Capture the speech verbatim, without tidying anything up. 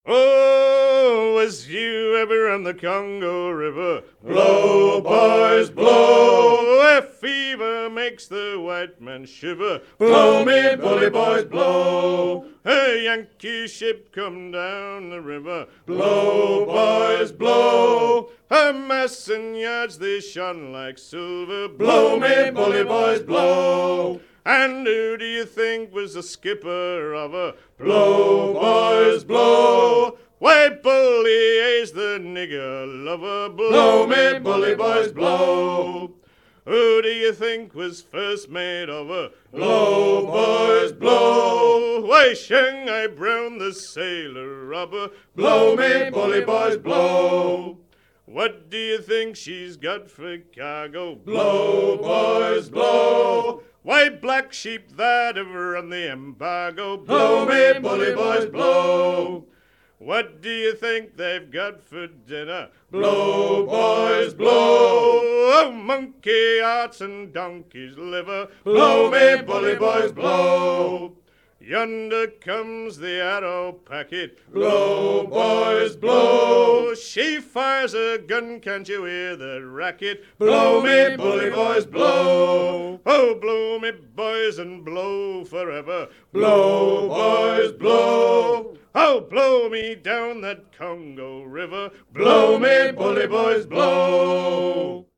Oh, was you ever on the Congo River? Blow, boys, blow. Where fever makes the white man shiver. Blow me, bully boys, blow. A Yankee ship come down the river. Blow, boys, blow. Her masts and yards they shone like silver. Blow me, bully boys, blow. And who do you think was the skipper of her? Blow, boys, blow. Why, bully is the nigger lover. Blow me, bully boys, blow. Who do you think was first mate of her? Blow, boys, blow. Why, Shanghai Brown, the sailor robber. Blow me, bully boys, blow. What do you think she's got for cargo? Blow, boys, blow. Why, black sheep that have run the embargo. Blow me, bully boys, blow. What do you think they've got for dinner? Blow, boys, blow. Oh, monkey hearts and donkey's liver. Blow me, bully boys, blow. Yonder comes the arrow packet. Blow, boys, blow. She fires a gun, can't you hear the racket? Blow me, bully boys, blow. Oh, blow me, boys, and blow forever. Blow, boys, blow. Oh, blow me down that Congo River. Blow me, bully boys, blow.